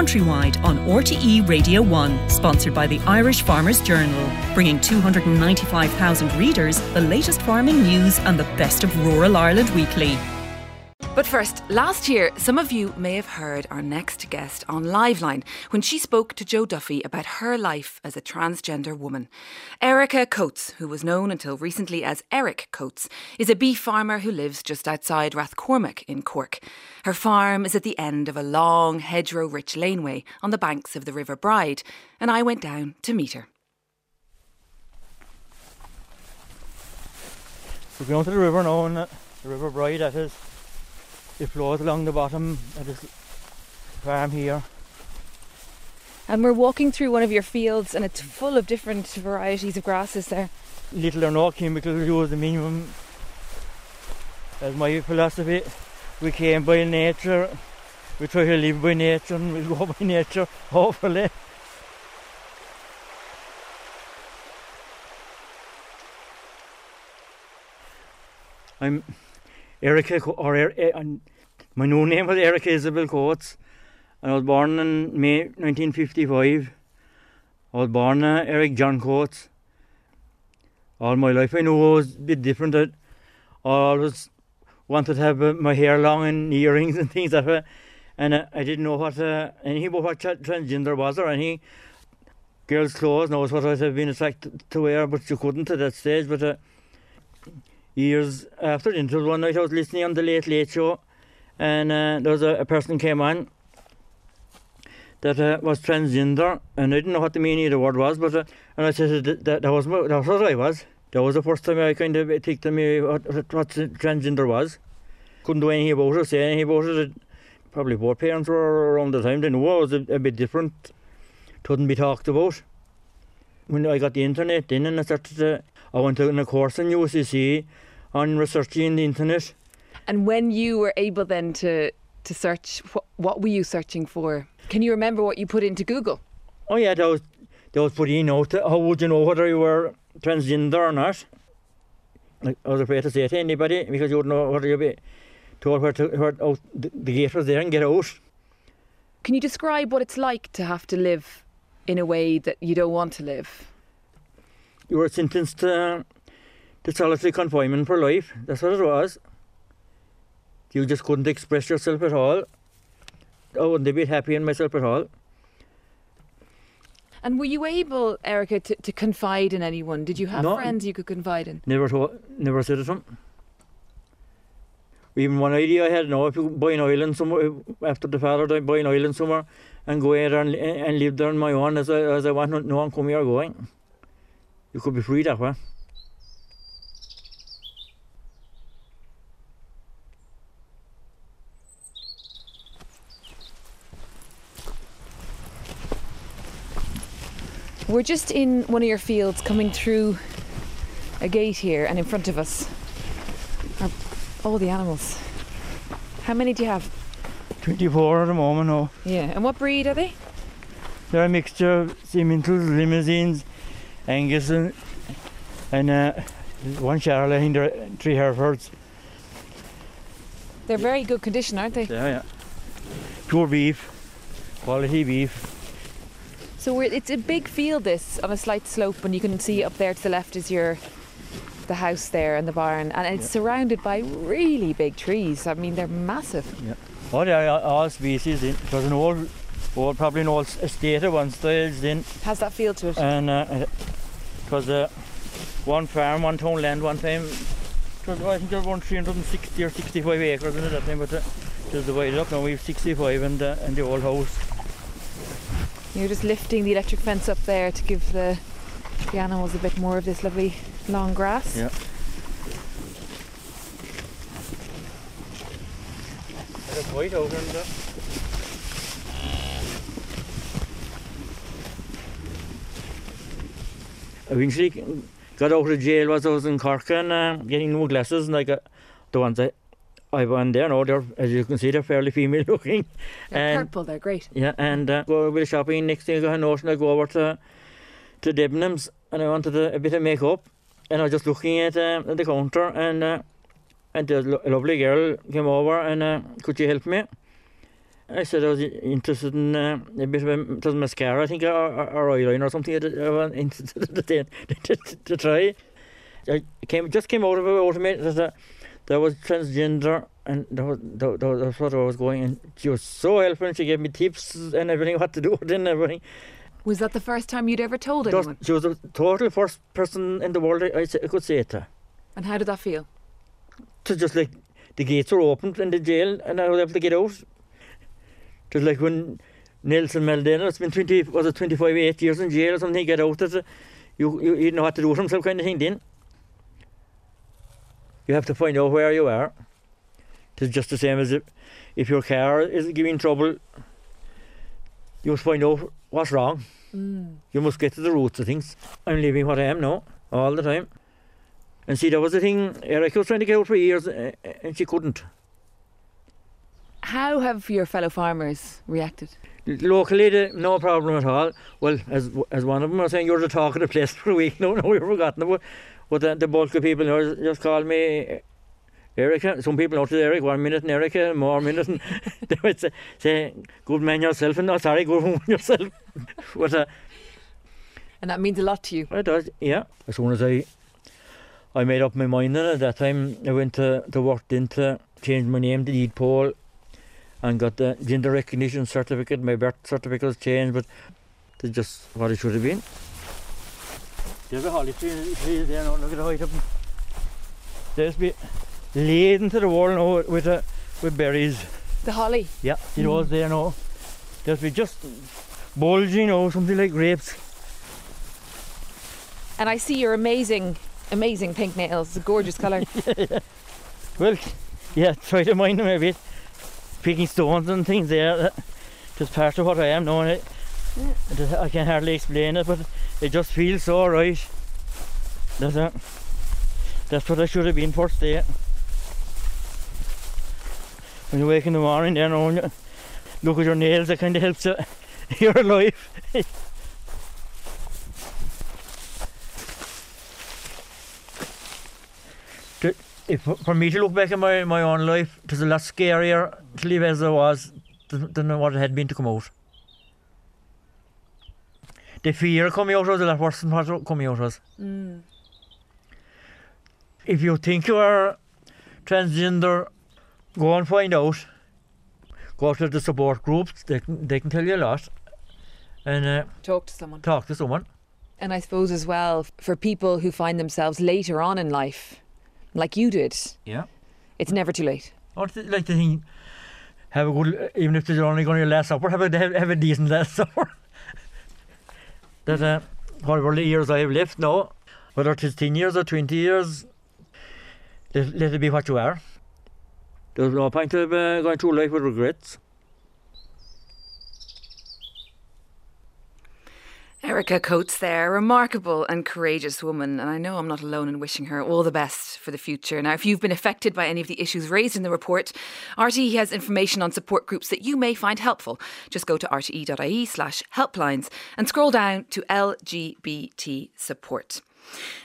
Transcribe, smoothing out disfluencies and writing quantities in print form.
countrywide on RTE Radio 1, sponsored by the Irish Farmers Journal, bringing 295,000 readers the latest farming news and the best of rural Ireland weekly. But first, last year, some of you may have heard our next guest on Liveline when she spoke to Joe Duffy about her life as a transgender woman. Erica Coates, who was known until recently as Eric Coates, is a beef farmer who lives just outside Rathcormac in Cork. Her farm is at the end of a long, hedgerow-rich laneway on the banks of the River Bride, and I went down to meet her. We're going to the river now, and the River Bride, that is. It flows along the bottom of this farm here. And we're walking through one of your fields and it's full of different varieties of grasses there. Little or no chemicals, use the minimum. That's my philosophy. We came by nature, we try to live by nature and we'll go by nature, hopefully. I'm Erica, my new name was Erica Isabel Coates, and I was born in May 1955. I was born Eric John Coates. All my life I knew I was a bit different. I always wanted to have my hair long and earrings and things like that, and I didn't know what anything about what transgender was or any girls' clothes. Knows what I'd have been attracted to wear, but you couldn't at that stage. But years after the interview, one night I was listening on the Late Late Show, and there was a person came on that was transgender, and I didn't know what the meaning of the word was, but and I said that was what I was. That was the first time I kind of think to me what transgender was. Couldn't do anything about it, say anything about it. Probably both parents were around the time. They knew I was a bit different. Couldn't be talked about. When I got the internet then, and I went on a course in UCC on researching the internet. And when you were able then to search, what were you searching for? Can you remember what you put into Google? Oh yeah, that was putting out how would you know whether you were transgender or not. I was afraid to say it to anybody because you wouldn't know whether you'd be told where the gate was there and get out. Can you describe what it's like to have to live in a way that you don't want to live? You were sentenced to solitary confinement for life. That's what it was. You just couldn't express yourself at all. I wouldn't be happy in myself at all. And were you able, Erica, to confide in anyone? Did you have friends you could confide in? Never said it to them. Even one idea I had, if you buy an island somewhere, after the father died, buy an island somewhere and go there and live there on my own as I want, no one coming or going. You could be free that way. We're just in one of your fields coming through a gate here, and in front of us are all the animals. How many do you have? 24 at the moment now. Yeah, and what breed are they? They're a mixture of Simmentals, Limousines, Angus and one Charlotte, I think there are 3 Herefords. They're very good condition, aren't they? Yeah. Pure beef, quality beef. So it's a big field, this, on a slight slope, and you can see up there to the left is the house there and the barn, and it's surrounded by really big trees. I mean, they're massive. Yeah. Oh, they are all species. It was an old probably an old estate at one stage then. Has that feel to it? And it was one farm, one town land one time. I think there were 360 or 65 acres in it that time, but just divided up. Now we have 65 and the old house. You're just lifting the electric fence up there to give the animals a bit more of this lovely long grass. Yeah. There's white over in there. I eventually got out of jail was I was in Cork and getting new glasses, and I got the ones I won there. No, they're, as you can see, they're fairly female looking. They're purple, they're great. Yeah, and go a bit of shopping. Next thing I got a notion to go over to Debenhams, and I wanted a bit of makeup, and I was just looking at the counter, and the lovely girl came over and could you help me? I said I was interested in a bit of mascara, I think, or eyeliner or something. I was interested to try. I just came out of me that I was transgender, and that's what I was going. And she was so helpful, and she gave me tips and everything, what to do and everything. Was that the first time you'd ever told anyone? She was the total first person in the world I could say it to. And how did that feel? It was just like the gates were opened in the jail and I was able to get out. It was like when Nelson Mandela has been 25 years in jail or something, he got out of it. You didn't know what to do with himself, kind of thing then. You have to find out where you are. It's just the same as if your car is giving trouble, you must find out what's wrong. You must get to the roots of things. I'm living what I am now, all the time. And see, that was the thing, Erica was trying to get out for years and she couldn't. How have your fellow farmers reacted? Locally, no problem at all. Well, as one of them was saying, you're the talk of the place for a week. No, we've forgotten about. But the bulk of people just call me Erica. Some people notice Eric 1 minute and Erica more minute, and they would say good man yourself, and no, sorry, good woman yourself. But, and that means a lot to you. It does, yeah. As soon as I made up my mind, and at that time I went to work into change my name to Eid Paul and got the gender recognition certificate. My birth certificate was changed, but it's just what it should have been. There's a holly tree there now, look at the height of them. There's be laden to the wall now with berries. The holly? Yeah, it was there now. There's be just bulging, something like grapes. And I see your amazing pink nails. It's a gorgeous colour. Yeah. Well, yeah, try to mind them a bit. Picking stones and things there. Just part of what I am now. I can hardly explain it, but it just feels so right. That's what I should have been first day. When you wake in the morning there now and you look at your nails, it kind of helps your life. For me to look back at my own life, it was a lot scarier to live as I was than what it had been to come out. The fear coming out was a lot worse than what coming out was. If you think you are transgender, go and find out. Go to the support groups, they can tell you a lot. And talk to someone. And I suppose as well, for people who find themselves later on in life, like you did, it's never too late. I'd like to think, have a good, even if they're only going to last supper, have a decent last supper. That whatever the years I have left now, whether it is 10 years or 20 years, let it be what you are. There's no point of going through life with regrets. Erica Coates there, remarkable and courageous woman, and I know I'm not alone in wishing her all the best for the future. Now, if you've been affected by any of the issues raised in the report, RTE has information on support groups that you may find helpful. Just go to rte.ie/helplines and scroll down to LGBT support.